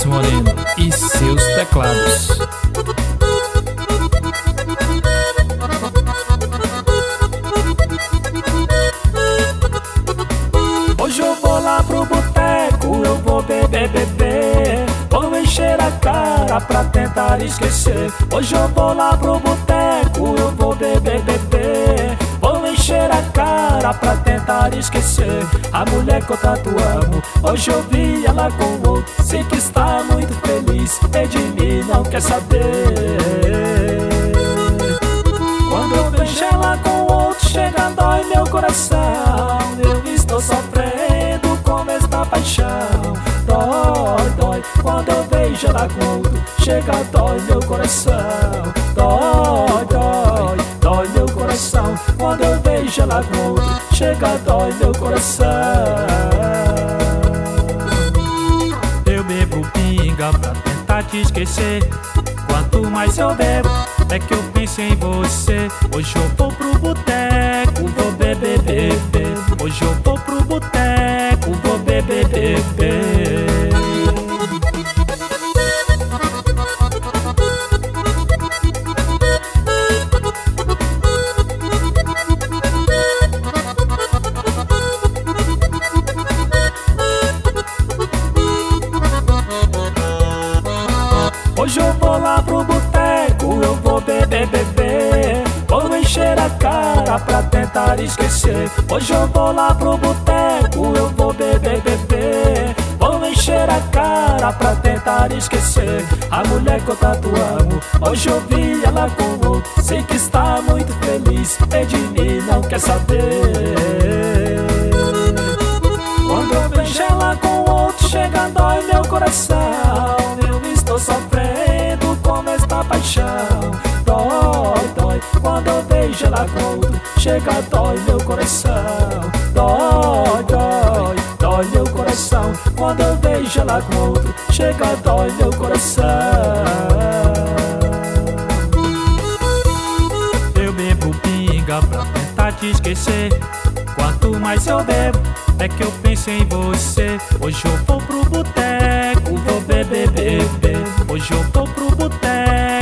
Carlos Moreno e seus teclados. Hoje eu vou lá pro boteco, eu vou beber, beber. Vou encher a cara pra tentar esquecer. Hoje eu vou lá pro boteco, eu vou beber, beber. Vou encher a cara pra tentar esquecer a mulher que eu tanto amo. Hoje eu vi ela com outro, sei que está muito feliz e de mim não quer saber. Quando eu vejo ela com outro, chega dói meu coração. Eu estou sofrendo com esta paixão. Dói, dói, quando eu vejo ela com outro, chega dói meu coração. Dói, dói, dói meu coração. Quando eu vejo ela com outro, chega dói meu coração. Eu bebo pinga pra tentar te esquecer. Quanto mais eu bebo, é que eu penso em você. Hoje eu vou pro boteco, vou beber, beber. Hoje eu vou pro boteco, vou beber, beber. Hoje eu vou lá pro boteco, eu vou beber, beber. Vou encher a cara pra tentar esquecer. Hoje eu vou lá pro boteco, eu vou beber, beber. Vou encher a cara pra tentar esquecer a mulher que eu tanto amo. Hoje eu vi ela com outro, sei que está muito feliz e de mim não quer saber. Quando eu vejo ela com outro, chega dói meu coração. Eu estou sofrendo com esta paixão. Dói, dói, quando eu vejo ela com outro, chega dói meu coração. Dói, dói, dói meu coração. Quando eu vejo ela com outro, chega dói meu coração. Eu bebo pinga pra tentar te esquecer. Quanto mais eu bebo, é que eu penso em você. Hoje eu vou pro boteco, vou beber, beber. Hoje eu vou pro boteco,